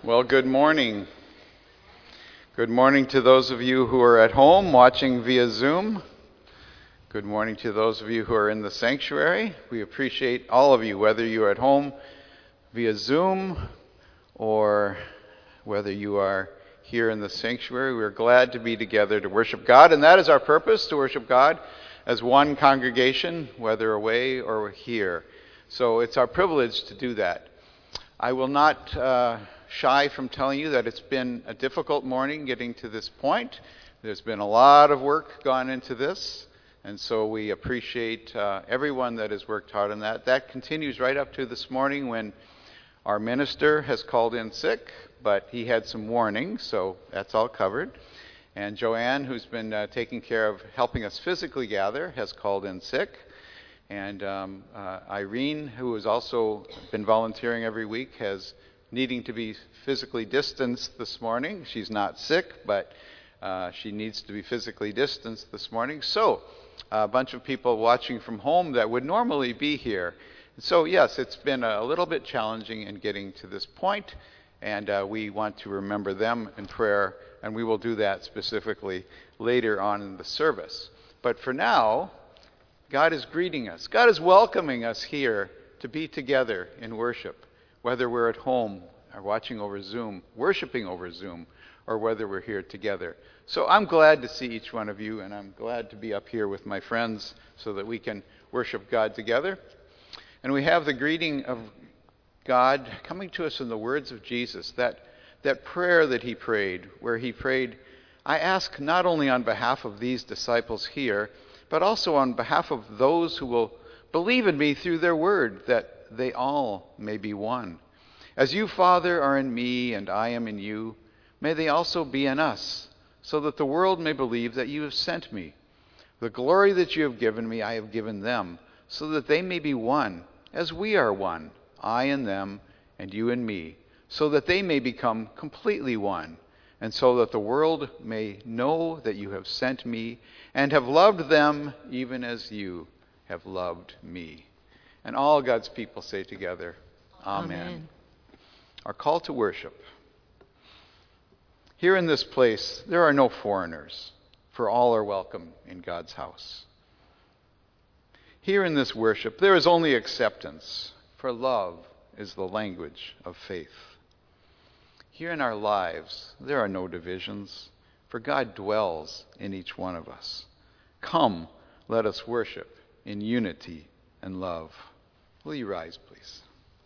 Well, good morning. Good morning to those of you who are at home watching via Zoom. Good morning to those of you who are in the sanctuary. We appreciate all of you, whether you're at home via Zoom or whether you are here in the sanctuary. We're glad to be together to worship God, and that is our purpose, to worship God as one congregation, whether away or here. So it's our privilege to do that. I will not shy from telling you that it's been a difficult morning getting to this point. There's been a lot of work gone into this, and so we appreciate everyone that has worked hard on that. That continues right up to this morning when our minister has called in sick, but he had some warning, so that's all covered. And Joanne, who's been taking care of helping us physically gather, has called in sick. And Irene, who has also been volunteering every week, has needing to be physically distanced this morning. She's not sick, but she needs to be physically distanced this morning. So a bunch of people watching from home that would normally be here. So yes, it's been a little bit challenging in getting to this point, and we want to remember them in prayer, and we will do that specifically later on in the service. But for now, God is greeting us. God is welcoming us here to be together in worship, whether we're at home or watching over Zoom, worshiping over Zoom, or whether we're here together. So I'm glad to see each one of you, and I'm glad to be up here with my friends so that we can worship God together. And we have the greeting of God coming to us in the words of Jesus, that prayer that he prayed, where he prayed, I ask not only on behalf of these disciples here, but also on behalf of those who will believe in me through their word, that they all may be one. As you, Father, are in me and I am in you, may they also be in us, so that the world may believe that you have sent me. The glory that you have given me, I have given them, so that they may be one, as we are one, I and them, and you and me, so that they may become completely one, and so that the world may know that you have sent me and have loved them even as you have loved me. And all God's people say together, Amen. Our call to worship. Here in this place, there are no foreigners, for all are welcome in God's house. Here in this worship, there is only acceptance, for love is the language of faith. Here in our lives, there are no divisions, for God dwells in each one of us. Come, let us worship in unity and love. Will you rise, please?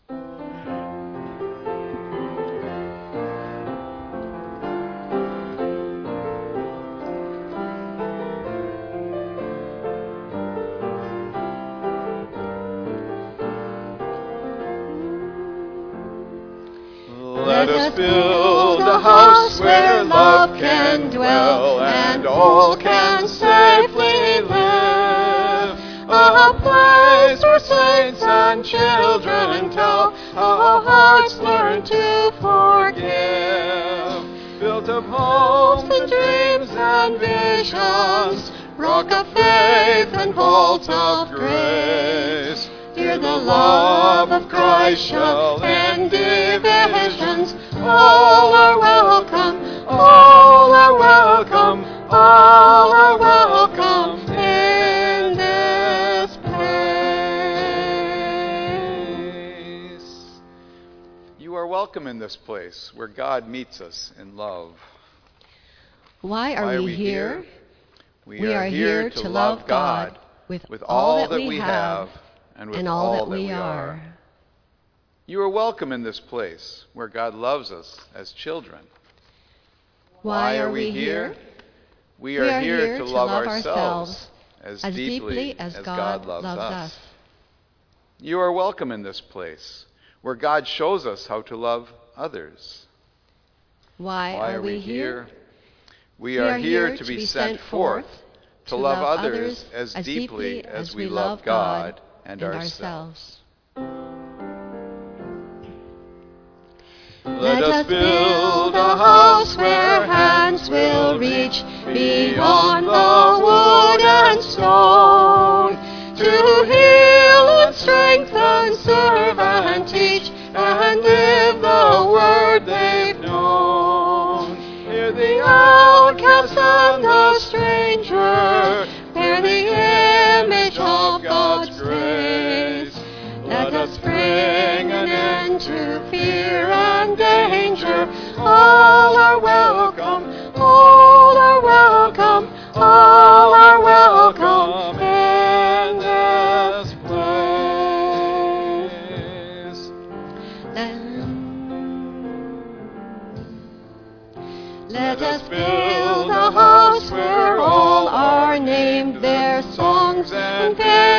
Let us build a house where love can dwell and all can safely live. A place where saints and children tell how hearts learn to forgive. Built of hopes and dreams and visions, rock of faith and vault of grace. Here the love of Christ shall end divisions. All are welcome, all are welcome, all are welcome in this place. You are welcome in this place where God meets us in love. Why are we here? We are here to love God with all that we have and with all that we are. You are welcome in this place where God loves us as children. Why are we here? We are here to love ourselves as deeply as God loves us. You are welcome in this place where God shows us how to love others. Why are we here? We are here to be sent forth to love others as deeply as we love God and ourselves. Let us build a house where hands will reach beyond the wood and stone, to heal and strengthen, serve and teach, and live the word they've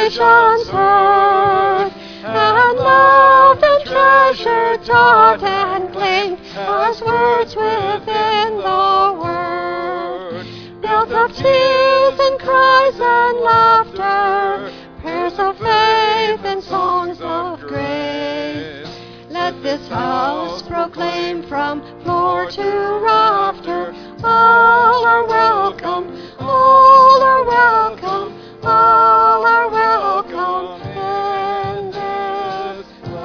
nations heard, and loved and treasured, taught and claimed as words within the Word. Built of tears and cries and laughter, prayers of faith and songs of grace. Let this house proclaim from floor to rafter, all are welcome, all are welcome, all are welcome in this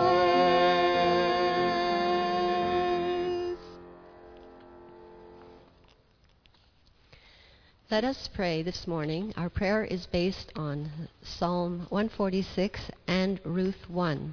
place. Let us pray this morning. Our prayer is based on Psalm 146 and Ruth 1.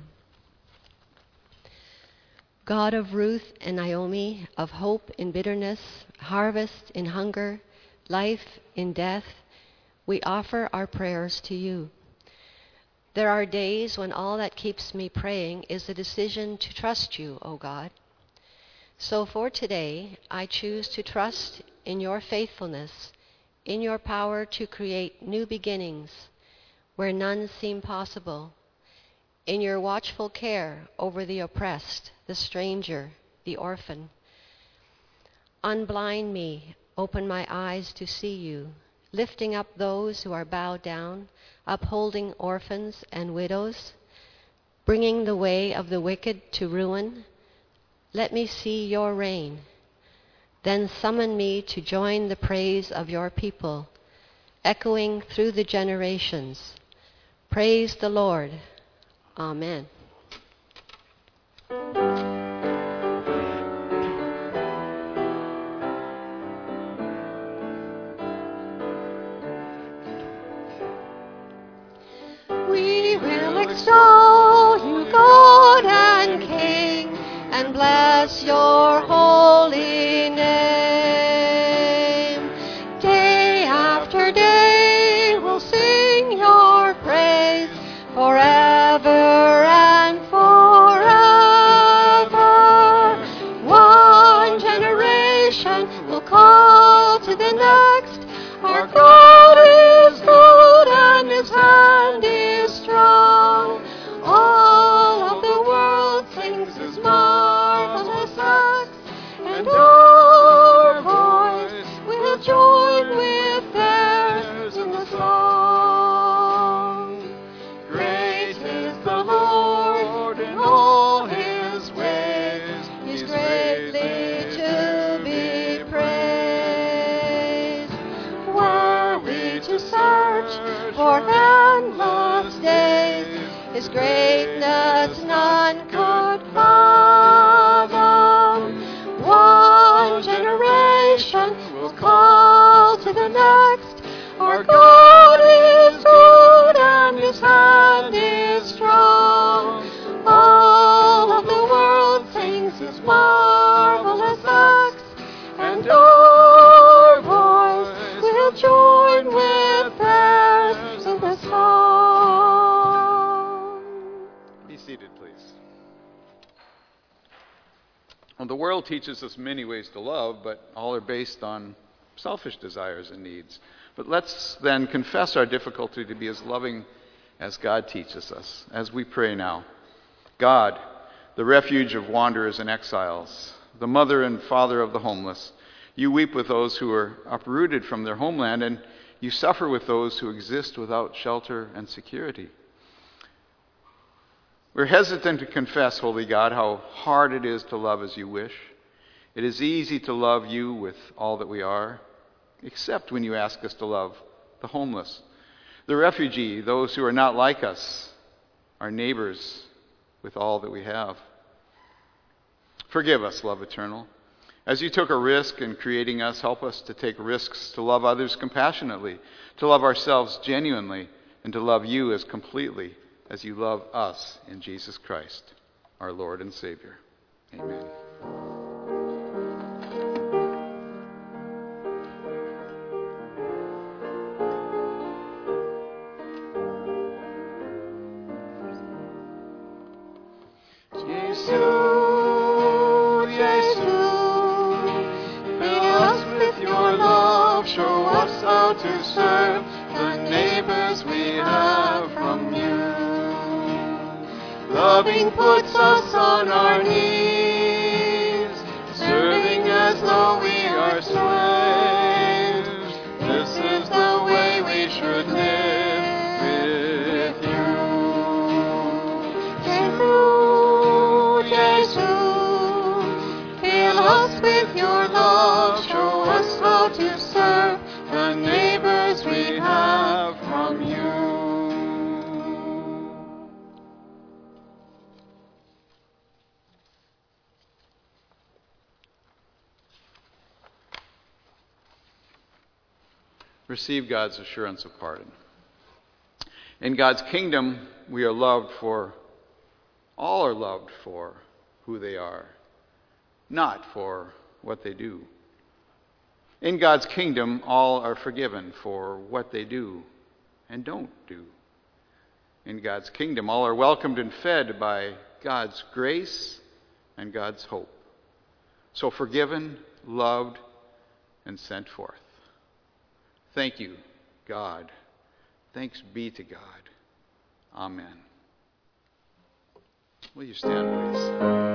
God of Ruth and Naomi, of hope in bitterness, harvest in hunger, life in death, we offer our prayers to you. There are days when all that keeps me praying is the decision to trust you, O God. So for today, I choose to trust in your faithfulness, in your power to create new beginnings where none seem possible, in your watchful care over the oppressed, the stranger, the orphan. Unblind me, open my eyes to see you, lifting up those who are bowed down, upholding orphans and widows, bringing the way of the wicked to ruin. Let me see your reign. Then summon me to join the praise of your people, echoing through the generations. Praise the Lord. Amen. We will extol you, God and King, and bless your holy name. Day after day we'll sing your praise forever and forever. One generation will call to the next, our God is good and his hand is strong. All of the world sings his marvelous acts, and our voice will join with theirs in the song. Great is the Lord in all his ways, he's greatly to be praised. Were we to search for endless days, his greatness none could fathom. One generation will call to the next, our God is good and his hand is strong. All of the world sings his marvelous acts, and our voice will join with theirs in the song. Be seated, please. Well, the world teaches us many ways to love, but all are based on selfish desires and needs. But let's then confess our difficulty to be as loving as God teaches us, as we pray now. God, the refuge of wanderers and exiles, the mother and father of the homeless, you weep with those who are uprooted from their homeland, and you suffer with those who exist without shelter and security. We're hesitant to confess, Holy God, how hard it is to love as you wish. It is easy to love you with all that we are, except when you ask us to love the homeless, the refugee, those who are not like us, our neighbors, with all that we have. Forgive us, love eternal. As you took a risk in creating us, help us to take risks to love others compassionately, to love ourselves genuinely, and to love you as completely as you love us in Jesus Christ, our Lord and Savior. Amen. Show us how to serve the neighbors we have from Loving puts us on our knees, serving as though we are slaves. This is the way we should live with you. Jesus, fill us with your love, show us how to serve the neighbors we have from you. Receive God's assurance of pardon. In God's kingdom, we are loved for, all are loved for who they are, not for what they do. In God's kingdom, all are forgiven for what they do and don't do. In God's kingdom, all are welcomed and fed by God's grace and God's hope. So forgiven, loved, and sent forth. Thank you, God. Thanks be to God. Amen. Will you stand, please?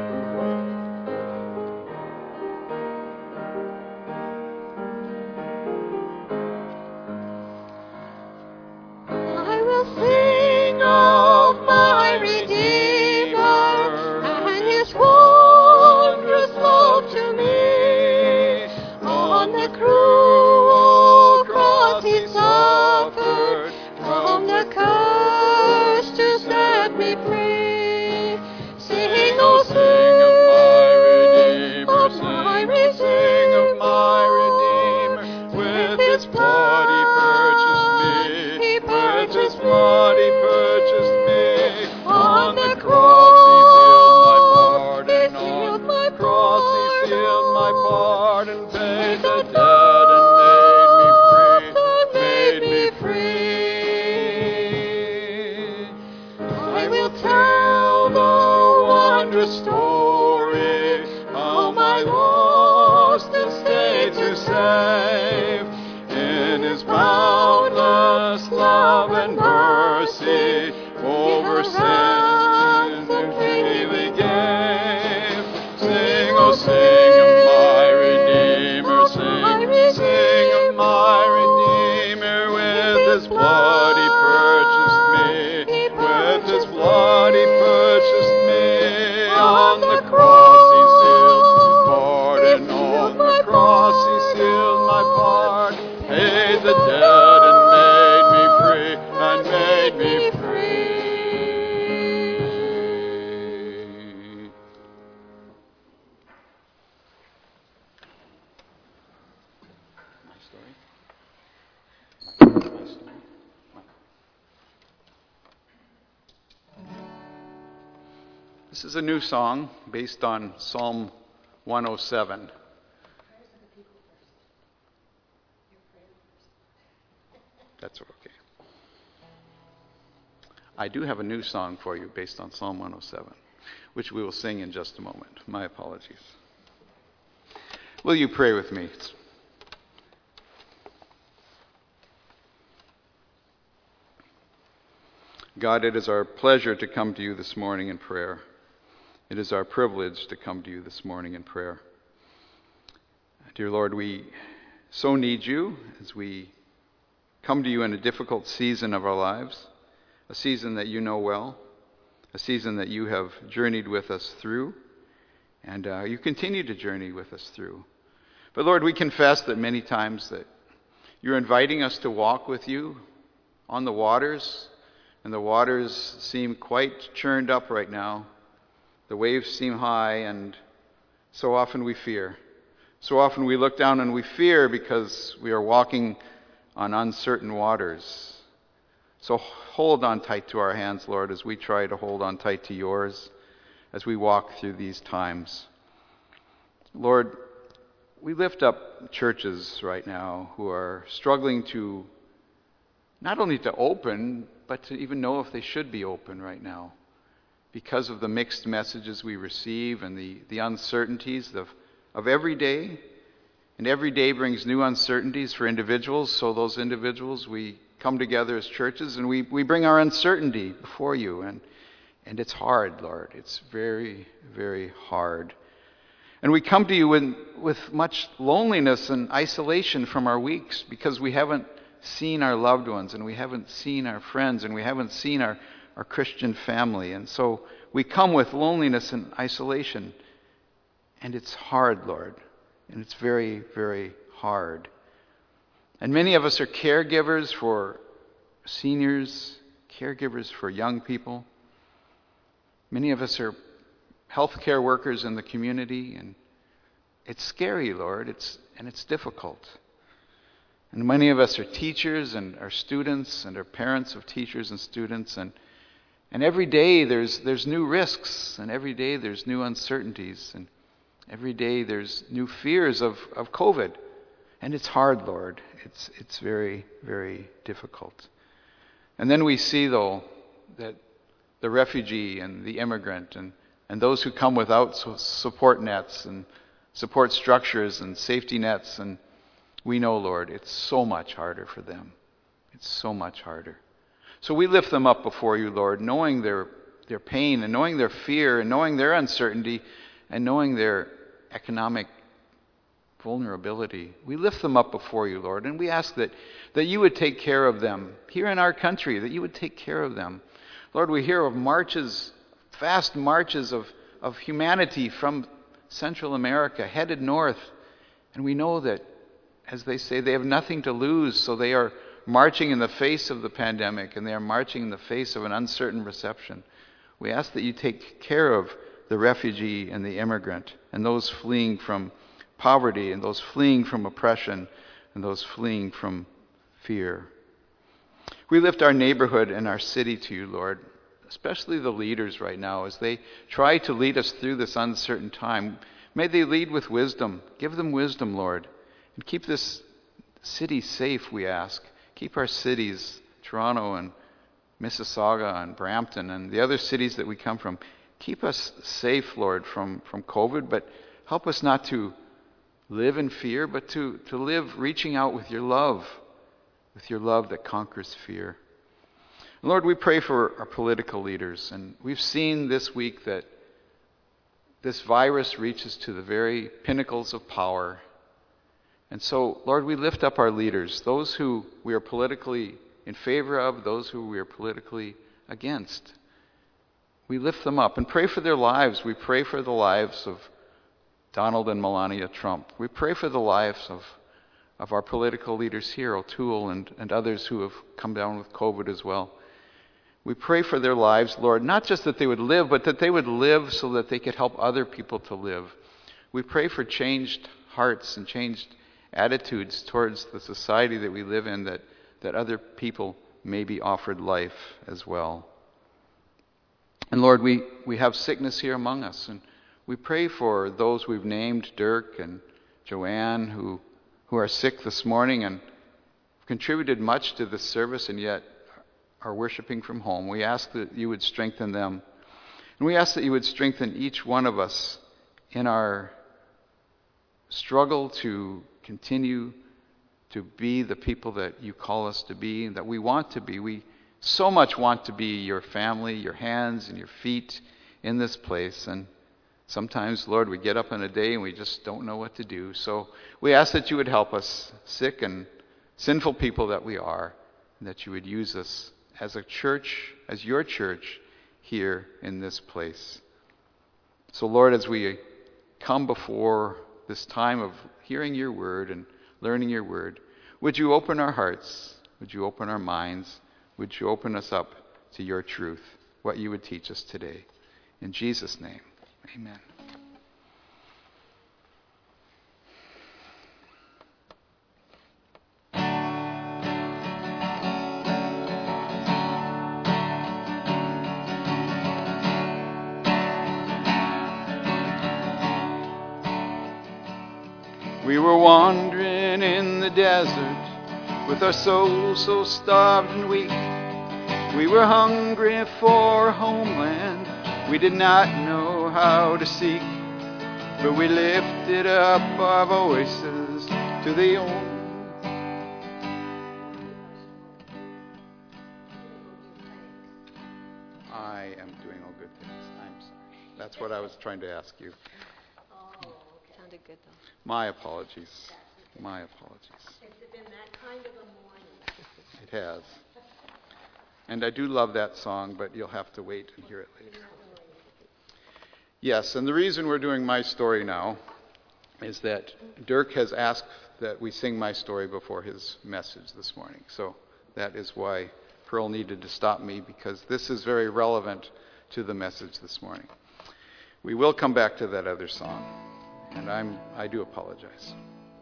I will sing of my Redeemer and his wondrous love to me. On the cruel cross he suffered, from the curse to set me free. Sing, oh sing of my Redeemer, sing of my Redeemer. With his blood he purchased me, with his blood he purchased me. On the cross he sealed my pardon, on the cross he sealed my pardon, paid the debt and made me free. I will tell the wondrous story, how my lost estate to save. In his boundless love and mercy, over sins and freely gave. Sing, oh sing of my Redeemer, sing of my Redeemer. With his blood he purchased me, with his blood he purchased me. On the cross he sealed my pardon, on the cross he sealed my pardon, paid the debt and made me free, and made me free. My story. This is a new song based on Psalm 107. That's okay. I do have a new song for you based on Psalm 107, which we will sing in just a moment. My apologies. Will you pray with me? God, it is our pleasure to come to you this morning in prayer. It is our privilege to come to you this morning in prayer. Dear Lord, we so need you as we come to you in a difficult season of our lives, a season that you know well, a season that you have journeyed with us through, and you continue to journey with us through. But Lord, we confess that many times that you're inviting us to walk with you on the waters, and the waters seem quite churned up right now. The waves seem high, and so often we fear. So often we look down and we fear because we are walking on uncertain waters. So hold on tight to our hands, Lord, as we try to hold on tight to yours as we walk through these times. Lord, we lift up churches right now who are struggling to not only to open, but to even know if they should be open right now, because of the mixed messages we receive and the uncertainties of every day. And every day brings new uncertainties for individuals. So those individuals, we come together as churches and we bring our uncertainty before you. And it's hard, Lord. It's very, very hard. And we come to you with much loneliness and isolation from our weeks because we haven't seen our loved ones, and we haven't seen our friends, and we haven't seen our Christian family. And so we come with loneliness and isolation. And it's hard, Lord. And it's very, very hard. And many of us are caregivers for seniors, caregivers for young people. Many of us are healthcare workers in the community, and it's scary, Lord. It's difficult. And many of us are teachers and are students and are parents of teachers and students, and every day there's new risks, and every day there's new uncertainties, and every day there's new fears of COVID. And it's hard, Lord. It's very, very difficult. And then we see, though, that the refugee and the immigrant and those who come without support nets and support structures and safety nets, and we know, Lord, it's so much harder for them. It's so much harder. So we lift them up before you, Lord, knowing their pain and knowing their fear and knowing their uncertainty and knowing their economic vulnerability. We lift them up before you, Lord, and we ask that you would take care of them here in our country, that you would take care of them. Lord, we hear of marches, vast marches of humanity from Central America headed north, and we know that, as they say, they have nothing to lose, so they are marching in the face of the pandemic, and they are marching in the face of an uncertain reception. We ask that you take care of the refugee and the immigrant and those fleeing from poverty and those fleeing from oppression and those fleeing from fear. We lift our neighborhood and our city to you, Lord, especially the leaders right now as they try to lead us through this uncertain time. May they lead with wisdom. Give them wisdom, Lord, and keep this city safe, we ask. Keep our cities, Toronto and Mississauga and Brampton and the other cities that we come from. Keep us safe, Lord, from COVID, but help us not to live in fear, but to live reaching out with your love that conquers fear. Lord, we pray for our political leaders, and we've seen this week that this virus reaches to the very pinnacles of power. And so, Lord, we lift up our leaders, those who we are politically in favor of, those who we are politically against. We lift them up and pray for their lives. We pray for the lives of Donald and Melania Trump. We pray for the lives of our political leaders here, O'Toole and others who have come down with COVID as well. We pray for their lives, Lord, not just that they would live, but that they would live so that they could help other people to live. We pray for changed hearts and changed attitudes towards the society that we live in, that other people may be offered life as well. And Lord, we have sickness here among us, and we pray for those we've named, Dirk and Joanne, who are sick this morning and contributed much to this service and yet are worshiping from home. We ask that you would strengthen them. And we ask that you would strengthen each one of us in our struggle to continue to be the people that you call us to be and that we want to be. We so much want to be your family, your hands and your feet in this place. And sometimes, Lord, we get up in a day and we just don't know what to do. So we ask that you would help us, sick and sinful people that we are, and that you would use us as a church, as your church here in this place. So, Lord, as we come before this time of hearing your word and learning your word, would you open our hearts? Would you open our minds? Would you open us up to your truth, what you would teach us today? In Jesus' name, amen. We were wandering in the desert with our souls so starved and weak. We were hungry for homeland we did not know how to seek. But we lifted up our voices to the only. I am doing all good things. I'm sorry. That's what I was trying to ask you. Sounded good, though. My apologies. My apologies. It's been that kind of a morning. It has. And I do love that song, but you'll have to wait and hear it later. Yes, and the reason we're doing My Story now is that Dirk has asked that we sing My Story before his message this morning. So that is why Pearl needed to stop me, because this is very relevant to the message this morning. We will come back to that other song, and I do apologize.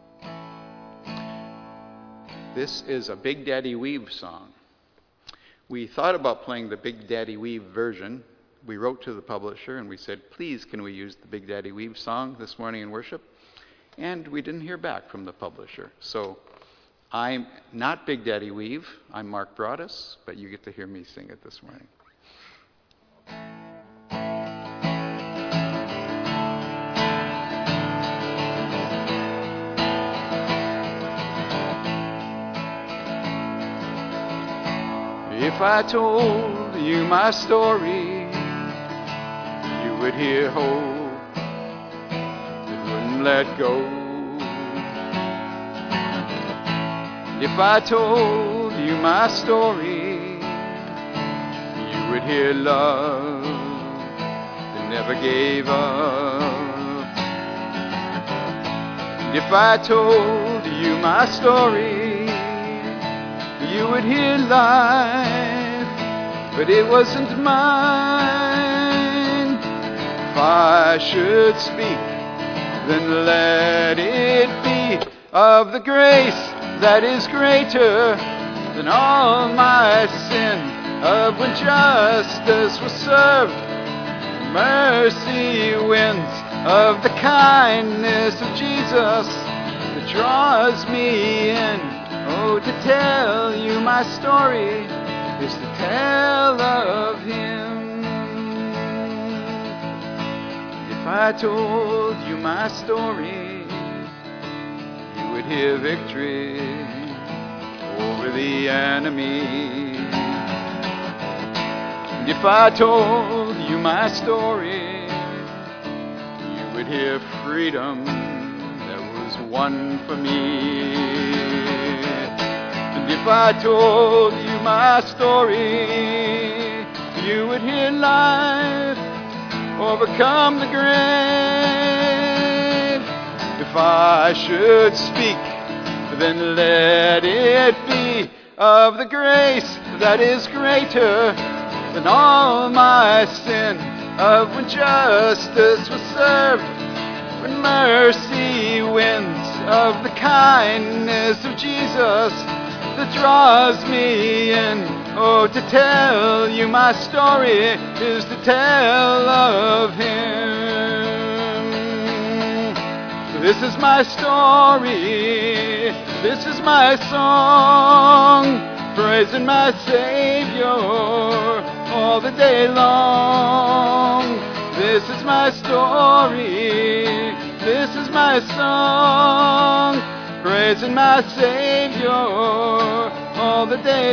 This is a Big Daddy Weave song. We thought about playing the Big Daddy Weave version. We wrote to the publisher and we said, please, can we use the Big Daddy Weave song this morning in worship? And we didn't hear back from the publisher. So I'm not Big Daddy Weave. I'm Mark Broadus, but you get to hear me sing it this morning. If I told you my story, you would hear hope that wouldn't let go. If I told you my story, you would hear love that never gave up. And if I told you my story, you would hear life, but it wasn't mine. If I should speak, then let it be of the grace that is greater than all my sin, of when justice was served, mercy wins, of the kindness of Jesus that draws me in. Oh, to tell you my story is to tell of Him. If I told you my story, you would hear victory over the enemy. And if I told you my story, you would hear freedom that was won for me. If I told you my story, you would hear life overcome the grave. If I should speak, then let it be of the grace that is greater than all my sin, of when justice was served, when mercy wins, of the kindness of Jesus that draws me in. Oh, to tell you my story is to tell of Him. This is my story, this is my song, praising my Savior all the day long. This is my story, this is my song, praising my Savior all the day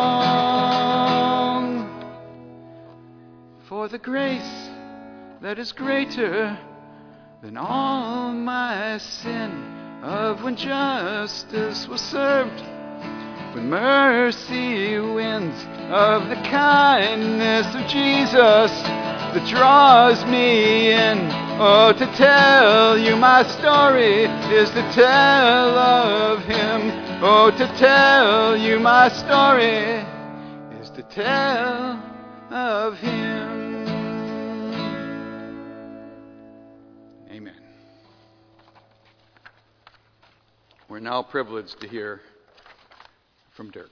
long. For the grace that is greater than all my sin, of when justice was served, when mercy wins, of the kindness of Jesus that draws me in. Oh, to tell you my story is to tell of Him. Oh, to tell you my story is to tell of Him. Amen. We're now privileged to hear from Dirk.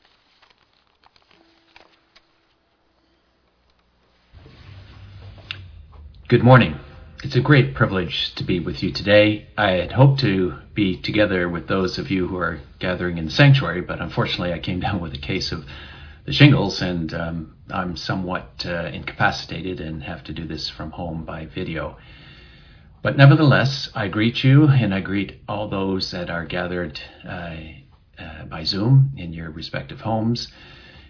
Good morning. It's a great privilege to be with you today. I had hoped to be together with those of you who are gathering in the sanctuary, but unfortunately I came down with a case of the shingles, and I'm somewhat incapacitated and have to do this from home by video. But nevertheless, I greet you, and I greet all those that are gathered by Zoom in your respective homes.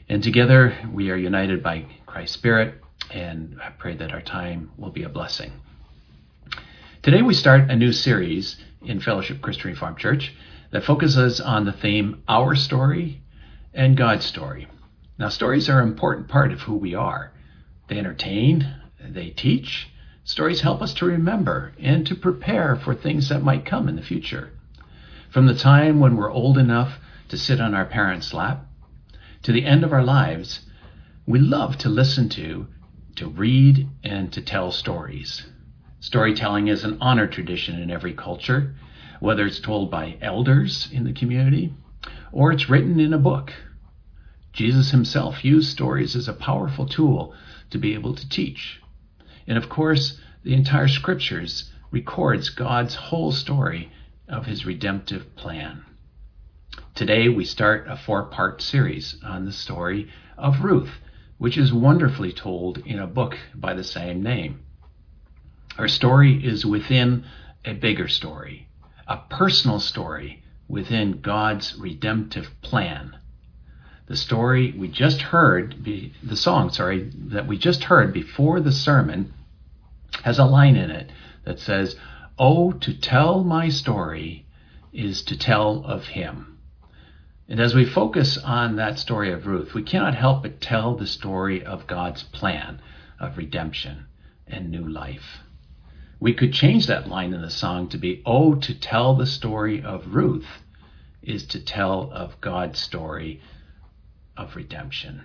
And together we are united by Christ's Spirit, and I pray that our time will be a blessing. Today we start a new series in Fellowship Christian Reformed Church that focuses on the theme, Our Story and God's Story. Now, stories are an important part of who we are. They entertain, they teach. Stories help us to remember and to prepare for things that might come in the future. From the time when we're old enough to sit on our parents' lap to the end of our lives, we love to listen to read, and to tell stories. Storytelling is an honored tradition in every culture, whether it's told by elders in the community or it's written in a book. Jesus himself used stories as a powerful tool to be able to teach. And of course, the entire scriptures records God's whole story of his redemptive plan. Today we start a 4-part series on the story of Ruth, which is wonderfully told in a book by the same name. Our story is within a bigger story, a personal story within God's redemptive plan. The story we just heard, the song that we just heard before the sermon has a line in it that says, "Oh, to tell my story is to tell of him." And as we focus on that story of Ruth, we cannot help but tell the story of God's plan of redemption and new life. We could change that line in the song to be, "Oh, to tell the story of Ruth is to tell of God's story of redemption."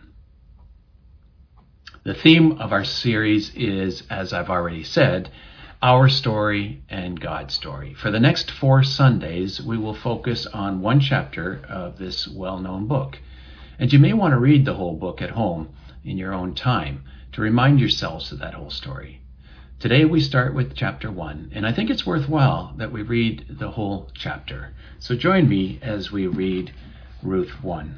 The theme of our series is, as I've already said, Our Story and God's Story. For the next 4 Sundays, we will focus on one chapter of this well-known book. And you may want to read the whole book at home in your own time to remind yourselves of that whole story. Today we start with chapter 1, and I think it's worthwhile that we read the whole chapter. So join me as we read Ruth 1.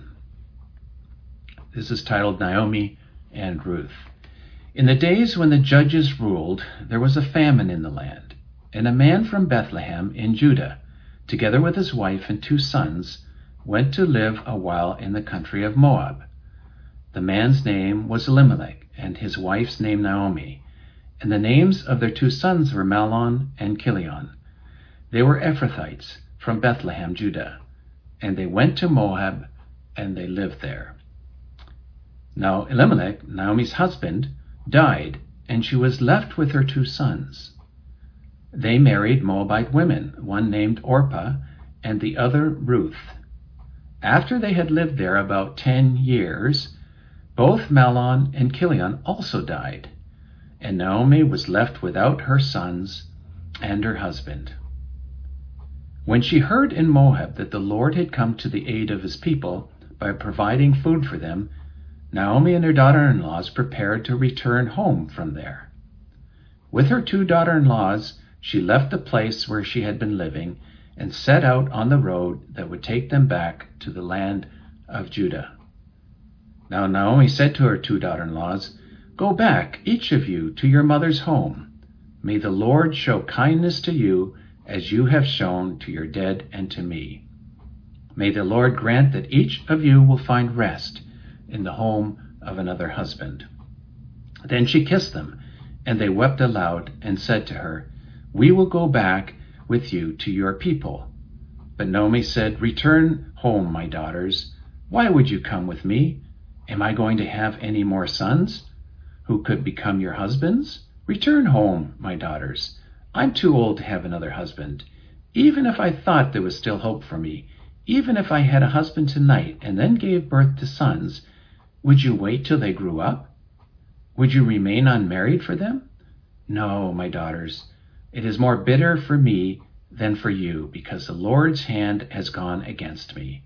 This is titled Naomi and Ruth. In the days when the judges ruled, there was a famine in the land, and a man from Bethlehem in Judah, together with his wife and 2 sons, went to live a while in the country of Moab. The man's name was Elimelech, and his wife's name Naomi, and the names of their 2 sons were Mahlon and Chilion. They were Ephrathites from Bethlehem, Judah, and they went to Moab, and they lived there. Now Elimelech, Naomi's husband, died, and she was left with her 2 sons. They married Moabite women, one named Orpah and the other Ruth. After they had lived there about 10 years, both Mahlon and Chilion also died, and Naomi was left without her sons and her husband. When she heard in Moab that the Lord had come to the aid of his people by providing food for them, Naomi and her daughter-in-laws prepared to return home from there. With her 2 daughter-in-laws, she left the place where she had been living and set out on the road that would take them back to the land of Judah. Now Naomi said to her 2 daughter-in-laws, "Go back, each of you, to your mother's home. May the Lord show kindness to you as you have shown to your dead and to me. May the Lord grant that each of you will find rest in the home of another husband." Then she kissed them, and they wept aloud and said to her, "We will go back with you to your people." But Naomi said, "Return home, my daughters. Why would you come with me? Am I going to have any more sons who could become your husbands? Return home, my daughters. I'm too old to have another husband. Even if I thought there was still hope for me, even if I had a husband tonight and then gave birth to sons, would you wait till they grew up? Would you remain unmarried for them? No, my daughters, it is more bitter for me than for you, because the Lord's hand has gone against me."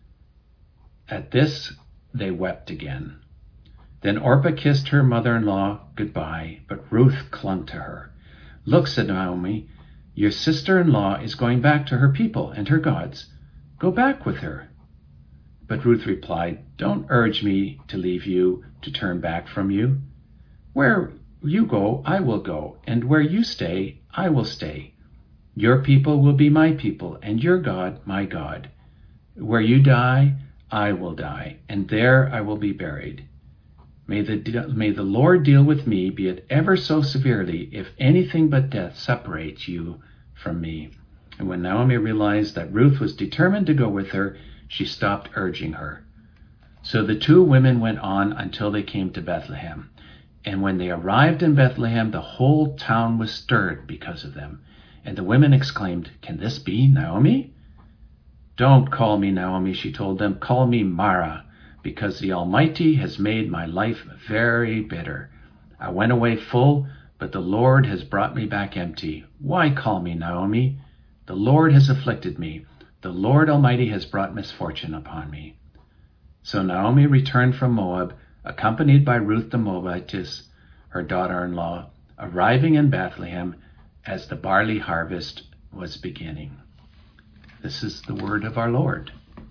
At this they wept again. Then Orpah kissed her mother-in-law goodbye, but Ruth clung to her. "Look," said Naomi, "your sister-in-law is going back to her people and her gods. Go back with her." But Ruth replied, "Don't urge me to leave you, to turn back from you. Where you go, I will go, and where you stay, I will stay. Your people will be my people, and your God, my God. Where you die, I will die, and there I will be buried. May the Lord deal with me, be it ever so severely, if anything but death separates you from me." And when Naomi realized that Ruth was determined to go with her, she stopped urging her. So the two women went on until they came to Bethlehem. And when they arrived in Bethlehem, the whole town was stirred because of them. And the women exclaimed, "Can this be Naomi?" "Don't call me Naomi," she told them. "Call me Mara, because the Almighty has made my life very bitter. I went away full, but the Lord has brought me back empty. Why call me Naomi? The Lord has afflicted me. The Lord Almighty has brought misfortune upon me." So Naomi returned from Moab, accompanied by Ruth the Moabitess, her daughter-in-law, arriving in Bethlehem as the barley harvest was beginning. This is the word of our Lord.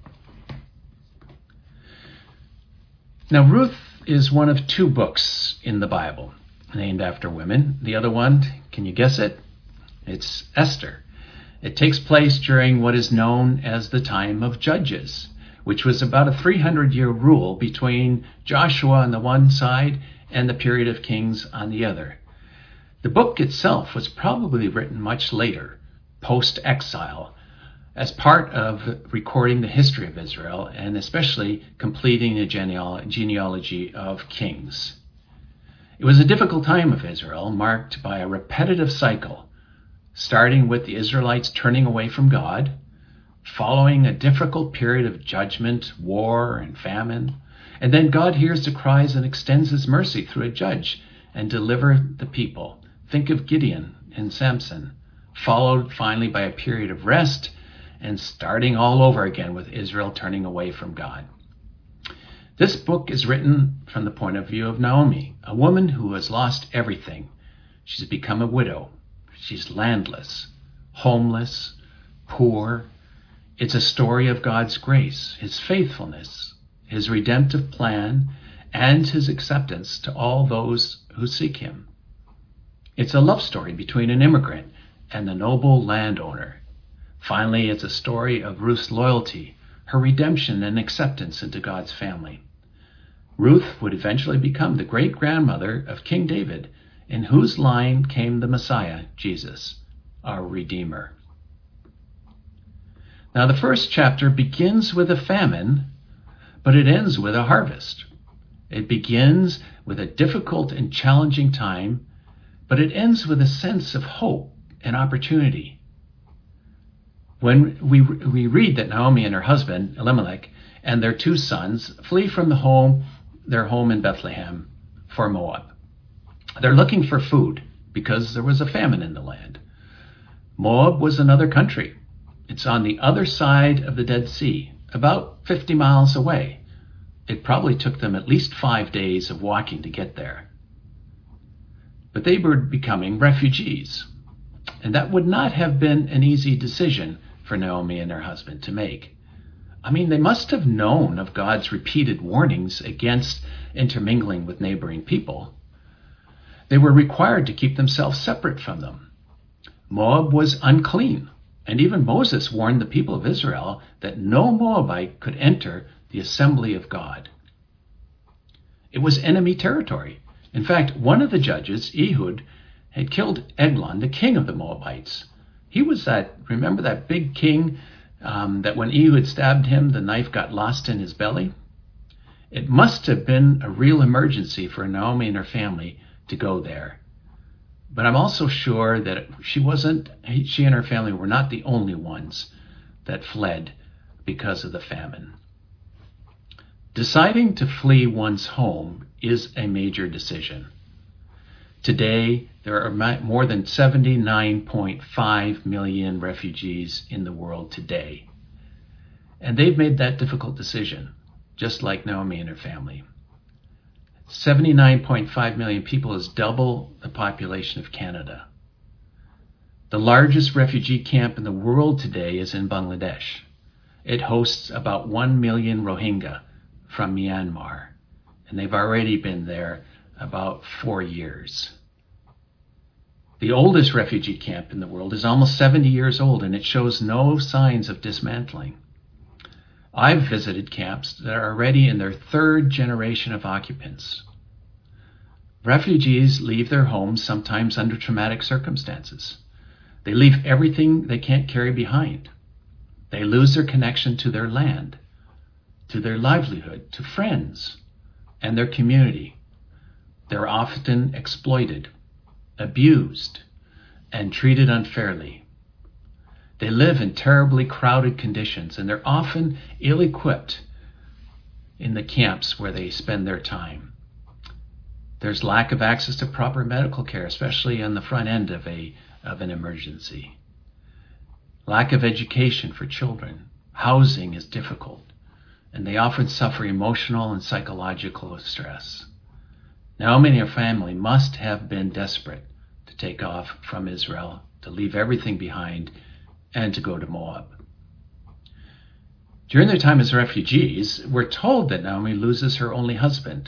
Now, Ruth is one of two books in the Bible named after women. The other one, can you guess it? It's Esther. It takes place during what is known as the time of Judges, which was about a 300-year rule between Joshua on the one side and the period of Kings on the other. The book itself was probably written much later, post-exile, as part of recording the history of Israel and especially completing the genealogy of kings. It was a difficult time of Israel, marked by a repetitive cycle, starting with the Israelites turning away from God, following a difficult period of judgment, war, and famine, and then God hears the cries and extends his mercy through a judge and delivers the people. Think of Gideon and Samson, followed finally by a period of rest and starting all over again with Israel turning away from God. This book is written from the point of view of Naomi, a woman who has lost everything. She's become a widow. She's landless, homeless, poor. It's a story of God's grace, his faithfulness, his redemptive plan, and his acceptance to all those who seek him. It's a love story between an immigrant and the noble landowner. Finally, it's a story of Ruth's loyalty, her redemption and acceptance into God's family. Ruth would eventually become the great-grandmother of King David, in whose line came the Messiah, Jesus, our Redeemer. Now, the first chapter begins with a famine, but it ends with a harvest. It begins with a difficult and challenging time, but it ends with a sense of hope and opportunity. When we read that Naomi and her husband, Elimelech, and their two sons flee from their home in Bethlehem for Moab. They're looking for food because there was a famine in the land. Moab was another country. It's on the other side of the Dead Sea, about 50 miles away. It probably took them at least 5 days of walking to get there. But they were becoming refugees, and that would not have been an easy decision for Naomi and her husband to make. I mean, they must have known of God's repeated warnings against intermingling with neighboring people. They were required to keep themselves separate from them. Moab was unclean, and even Moses warned the people of Israel that no Moabite could enter the assembly of God. It was enemy territory. In fact, one of the judges, Ehud, had killed Eglon, the king of the Moabites. He was remember that big king that when Ehud stabbed him, the knife got lost in his belly? It must have been a real emergency for Naomi and her family to go there. But I'm also sure that she and her family were not the only ones that fled because of the famine. Deciding to flee one's home is a major decision. Today, there are more than 79.5 million refugees in the world today. And they've made that difficult decision, just like Naomi and her family. 79.5 million people is double the population of Canada. The largest refugee camp in the world today is in Bangladesh. It hosts about 1 million Rohingya from Myanmar, and they've already been there about 4 years. The oldest refugee camp in the world is almost 70 years old, and it shows no signs of dismantling. I've visited camps that are already in their third generation of occupants. Refugees leave their homes sometimes under traumatic circumstances. They leave everything they can't carry behind. They lose their connection to their land, to their livelihood, to friends, and their community. They're often exploited, abused, and treated unfairly. They live in terribly crowded conditions, and they're often ill-equipped in the camps where they spend their time. There's lack of access to proper medical care, especially on the front end of an emergency. Lack of education for children. Housing is difficult, and they often suffer emotional and psychological stress. Naomi and her family must have been desperate to take off from Israel, to leave everything behind, and to go to Moab. During their time as refugees, we're told that Naomi loses her only husband,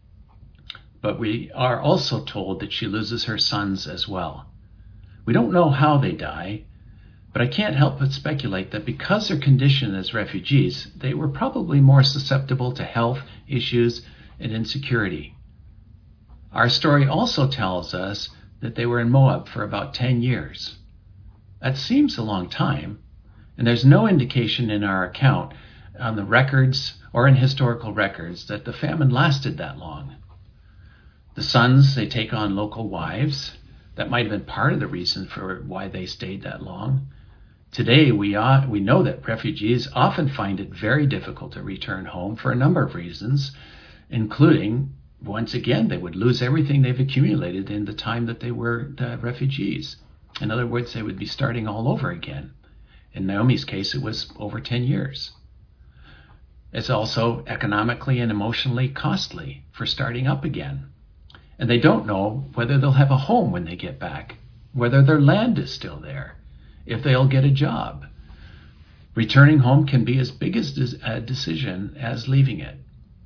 but we are also told that she loses her sons as well. We don't know how they die, but I can't help but speculate that because their condition as refugees, they were probably more susceptible to health issues and insecurity. Our story also tells us that they were in Moab for about 10 years. That seems a long time, and there's no indication in our account on the records or in historical records that the famine lasted that long. The sons, they take on local wives. That might have been part of the reason for why they stayed that long. Today, we know that refugees often find it very difficult to return home for a number of reasons, including, once again, they would lose everything they've accumulated in the time that they were refugees. In other words, they would be starting all over again. In Naomi's case, it was over 10 years. It's also economically and emotionally costly for starting up again. And they don't know whether they'll have a home when they get back, whether their land is still there, if they'll get a job. Returning home can be as big a decision as leaving it.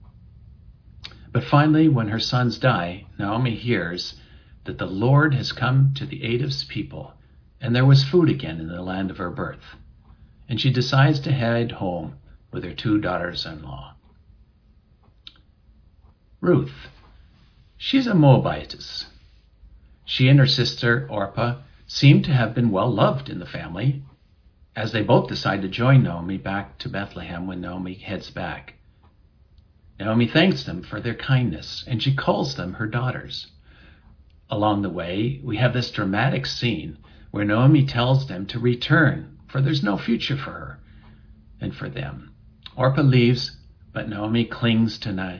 But finally, when her sons die, Naomi hears that the Lord has come to the aid of his people, and there was food again in the land of her birth. And she decides to head home with her 2 daughters-in-law. Ruth. She's a Moabitess. She and her sister, Orpah, seem to have been well loved in the family, as they both decide to join Naomi back to Bethlehem when Naomi heads back. Naomi thanks them for their kindness, and she calls them her daughters. Along the way, we have this dramatic scene where Naomi tells them to return, for there's no future for her and for them. Orpah leaves, but Ruth clings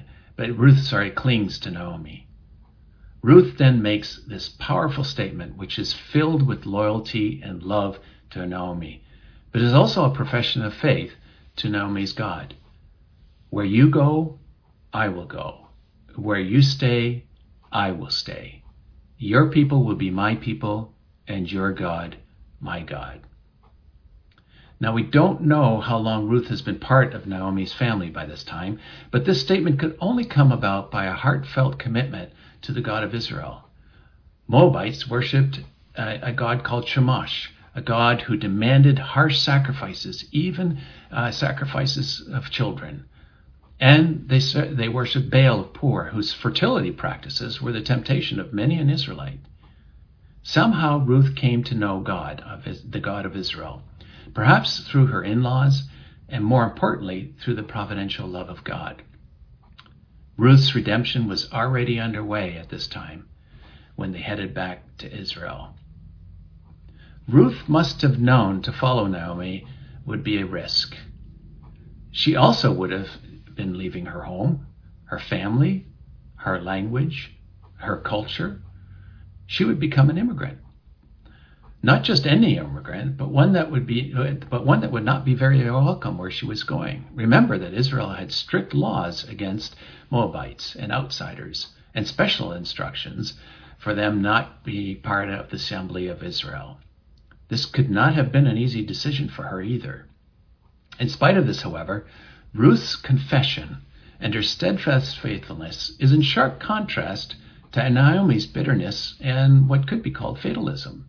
to Naomi. Ruth then makes this powerful statement, which is filled with loyalty and love to Naomi, but is also a profession of faith to Naomi's God. Where you go, I will go. Where you stay, I will stay. Your people will be my people, and your God, my God. Now, we don't know how long Ruth has been part of Naomi's family by this time, but this statement could only come about by a heartfelt commitment to the God of Israel. Moabites worshipped a god called Chemosh, a god who demanded harsh sacrifices, even sacrifices of children. And they worshipped Baal of Peor, whose fertility practices were the temptation of many an Israelite. Somehow Ruth came to know the God of Israel, perhaps through her in-laws, and more importantly, through the providential love of God. Ruth's redemption was already underway at this time when they headed back to Israel. Ruth must have known to follow Naomi would be a risk. She also would have been leaving her home, her family, her language, her culture. She would become an immigrant. Not just any immigrant, but one that would not be very welcome where she was going. Remember that Israel had strict laws against Moabites and outsiders, and special instructions for them not be part of the assembly of Israel. This could not have been an easy decision for her either. In spite of this, however, Ruth's confession and her steadfast faithfulness is in sharp contrast to Naomi's bitterness and what could be called fatalism.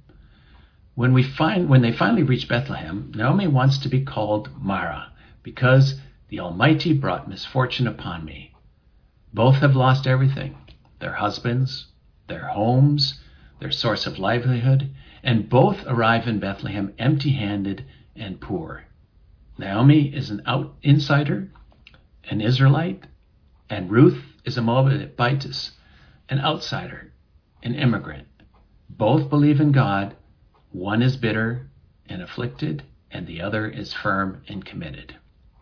When they finally reach Bethlehem, Naomi wants to be called Mara because the Almighty brought misfortune upon me. Both have lost everything, their husbands, their homes, their source of livelihood, and both arrive in Bethlehem empty-handed and poor. Naomi is an insider, an Israelite, and Ruth is a Moabitess, an outsider, an immigrant. Both believe in God. One is bitter and afflicted, and the other is firm and committed.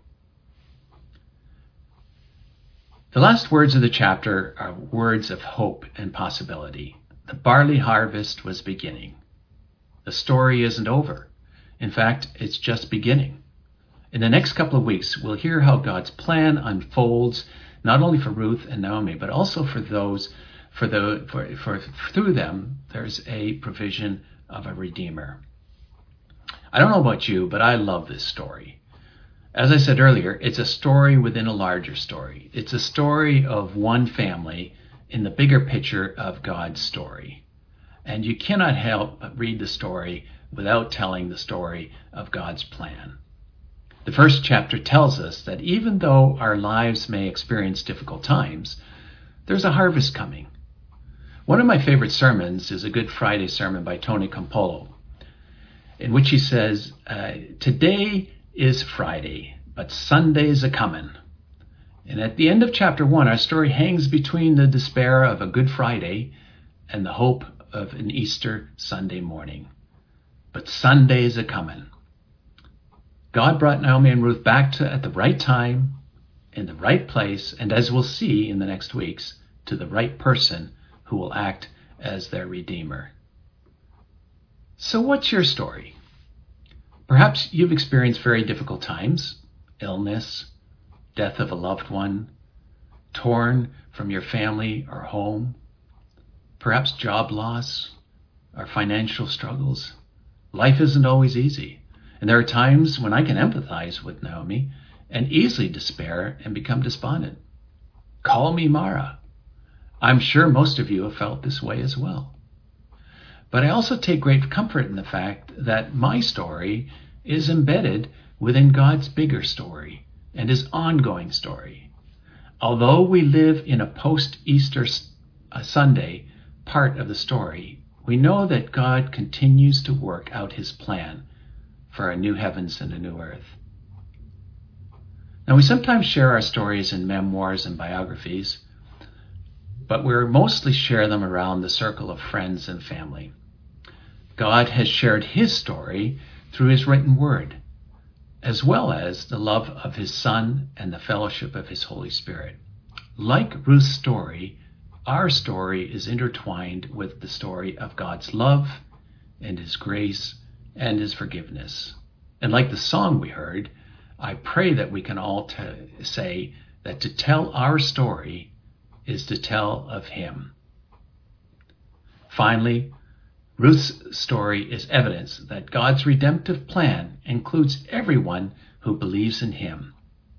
The last words of the chapter are words of hope and possibility. The barley harvest was beginning. The story isn't over. In fact, it's just beginning. In the next couple of weeks, we'll hear how God's plan unfolds, not only for Ruth and Naomi, but also for those, through them, there's a provision of a Redeemer. I don't know about you, but I love this story. As I said earlier, it's a story within a larger story. It's a story of one family in the bigger picture of God's story. And you cannot help but read the story without telling the story of God's plan. The first chapter tells us that even though our lives may experience difficult times, there's a harvest coming. One of my favorite sermons is a Good Friday sermon by Tony Campolo, in which he says, today is Friday, but Sunday's a-comin'. And at the end of chapter 1, our story hangs between the despair of a Good Friday and the hope of an Easter Sunday morning. But Sunday's a-comin'. God brought Naomi and Ruth back at the right time, in the right place, and as we'll see in the next weeks, to the right person who will act as their Redeemer. So what's your story? Perhaps you've experienced very difficult times, illness, death of a loved one, torn from your family or home, perhaps job loss or financial struggles. Life isn't always easy, and there are times when I can empathize with Naomi and easily despair and become despondent. Call me Mara. I'm sure most of you have felt this way as well. But I also take great comfort in the fact that my story is embedded within God's bigger story and His ongoing story. Although we live in a post-Easter Sunday part of the story, we know that God continues to work out His plan for a new heavens and a new earth. Now, we sometimes share our stories in memoirs and biographies, but we mostly share them around the circle of friends and family. God has shared His story through His written word, as well as the love of His Son and the fellowship of His Holy Spirit. Like Ruth's story, our story is intertwined with the story of God's love and His grace and His forgiveness. And like the song we heard, I pray that we can all say that to tell our story is to tell of Him. Finally, Ruth's story is evidence that God's redemptive plan includes everyone who believes in Him.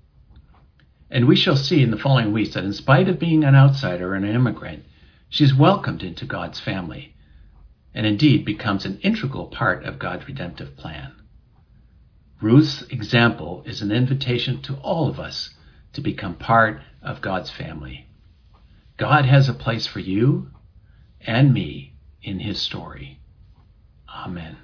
And we shall see in the following weeks that in spite of being an outsider and an immigrant, she's welcomed into God's family and indeed becomes an integral part of God's redemptive plan. Ruth's example is an invitation to all of us to become part of God's family. God has a place for you and me in His story. Amen.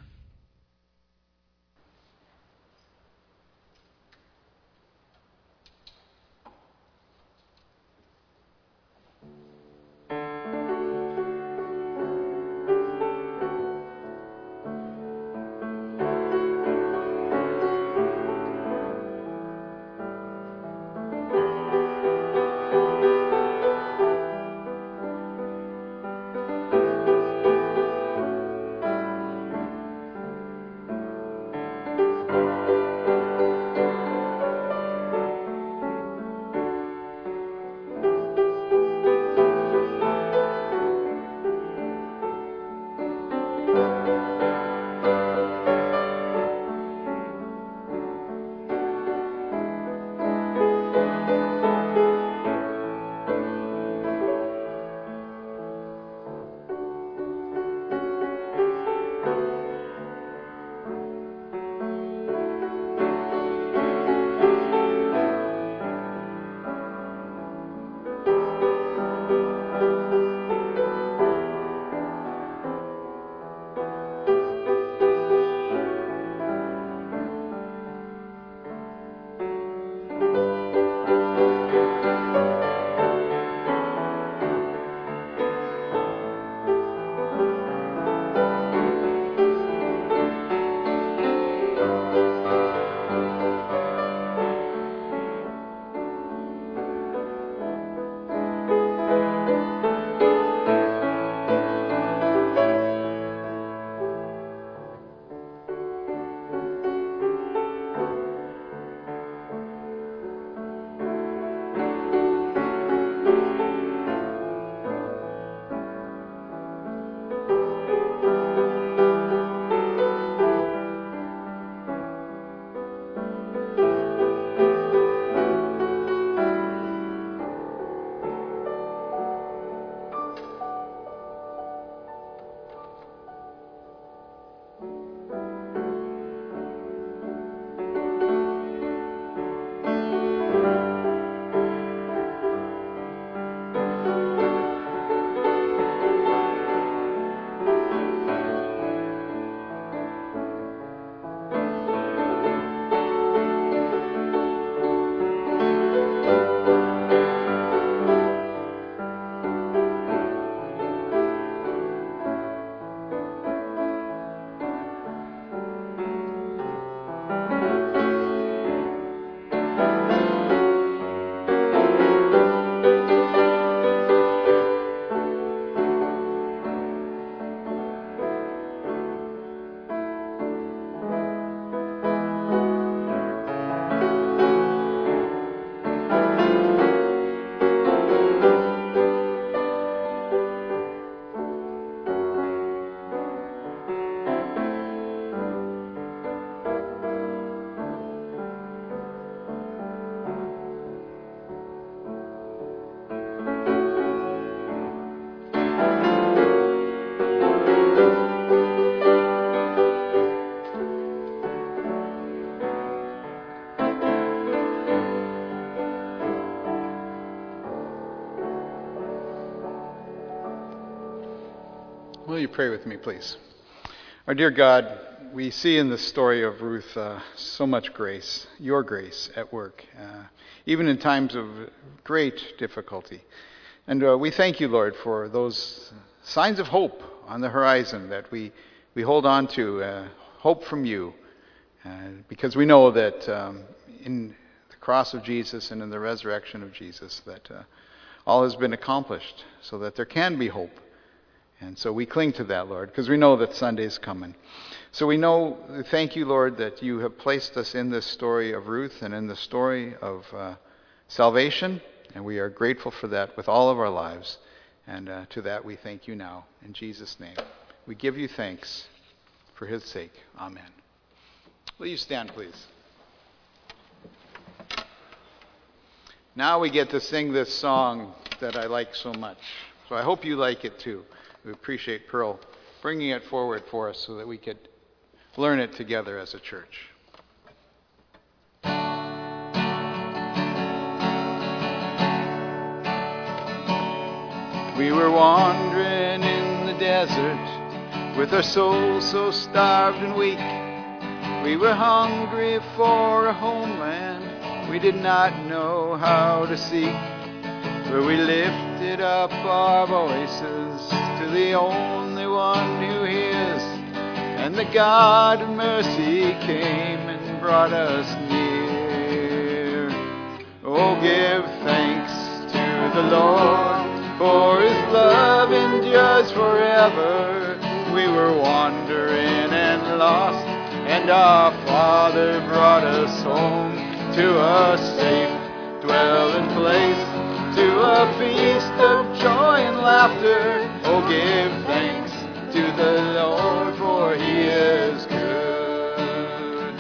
will you pray with me, please? Our dear God, we see in the story of Ruth so much grace, your grace at work, even in times of great difficulty. And we thank you, Lord, for those signs of hope on the horizon that we hold on to, hope from you, because we know that in the cross of Jesus and in the resurrection of Jesus that all has been accomplished so that there can be hope. And so we cling to that, Lord, because we know that Sunday is coming. So we thank you, Lord, that you have placed us in this story of Ruth and in the story of salvation, and we are grateful for that with all of our lives. And to that we thank you now. In Jesus' name, we give you thanks for his sake. Amen. Will you stand, please? Now we get to sing this song that I like so much. So I hope you like it too. We appreciate Pearl bringing it forward for us so that we could learn it together as a church. We were wandering in the desert with our souls so starved and weak. We were hungry for a homeland we did not know how to seek. Where we lifted up our voices to the only one who hears, and the God of mercy came and brought us near. Oh, give thanks to the Lord, for his love endures forever. We were wandering and lost, and our Father brought us home to a safe dwelling place, to a feast of joy and laughter. Oh, give thanks to the Lord, for he is good.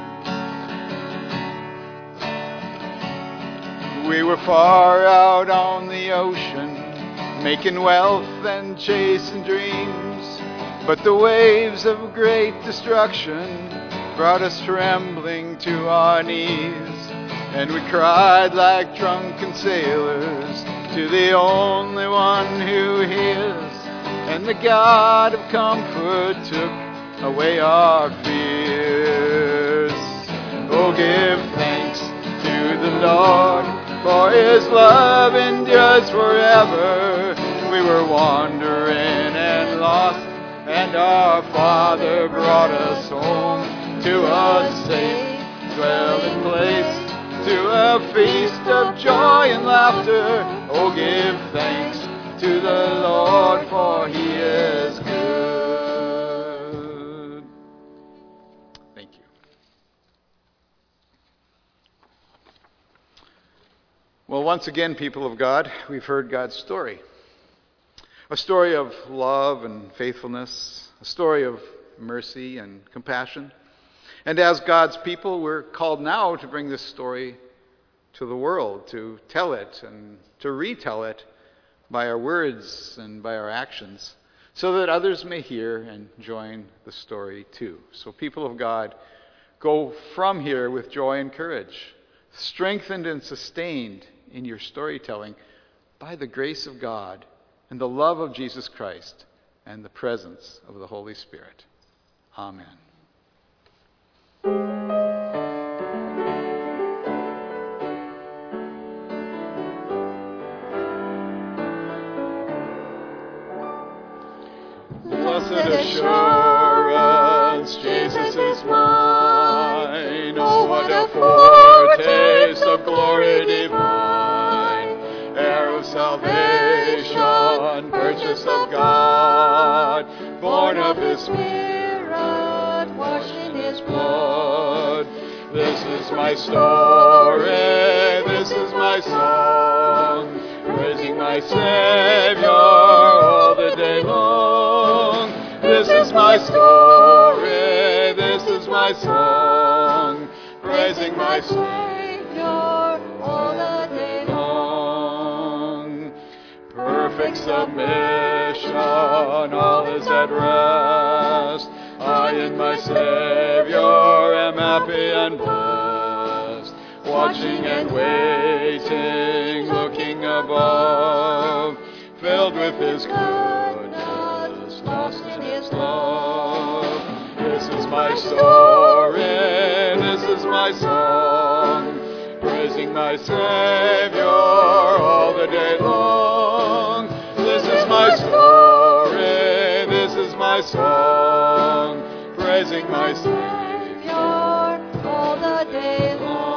We were far out on the ocean, making wealth and chasing dreams, but the waves of great destruction brought us trembling to our knees. And we cried like drunken sailors to the only one who hears, and the God of comfort took away our fears. Oh, give thanks to the Lord, for his love endures forever. We were wandering and lost, and our Father brought us home to a safe dwelling place, to a feast of joy and laughter. Oh, give thanks to the Lord, for he is good. Thank you. Well, once again, people of God, we've heard God's story. A story of love and faithfulness, a story of mercy and compassion. And as God's people, we're called now to bring this story to the world, to tell it and to retell it by our words and by our actions, so that others may hear and join the story too. So people of God, go from here with joy and courage, strengthened and sustained in your storytelling by the grace of God and the love of Jesus Christ and the presence of the Holy Spirit. Amen. Blessed assurance, Jesus is mine. Oh, what a foretaste of glory divine. Heir of salvation, purchased of God, born of his Spirit, washed in his blood. This is my story, this is my song, praising my Savior all the day long. This is my story, this is my song, praising my Savior all the day long. Perfect submission, all is at rest. I in my Savior am happy and blessed, watching and waiting, looking above, filled with his goodness, lost Savior all the day long. This is my story, this is my song, praising my Savior all the day long.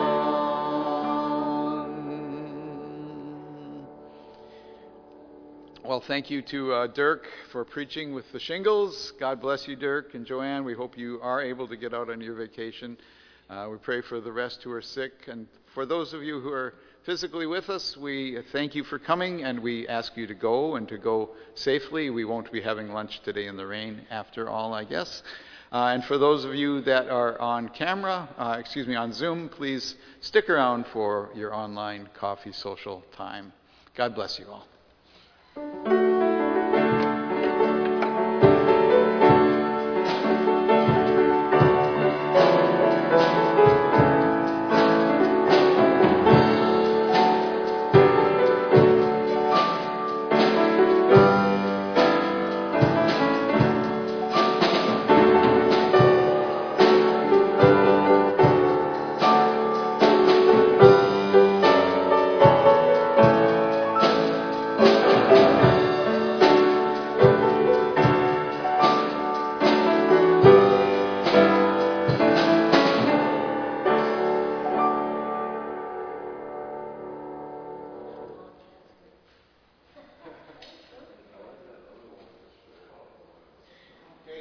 Well, thank you to Dirk for preaching with the shingles. God bless you, Dirk and Joanne. We hope you are able to get out on your vacation. We pray for the rest who are sick. And for those of you who are physically with us, we thank you for coming, and we ask you to go and to go safely. We won't be having lunch today in the rain after all, I guess. And for those of you that are on camera, on Zoom, please stick around for your online coffee social time. God bless you all.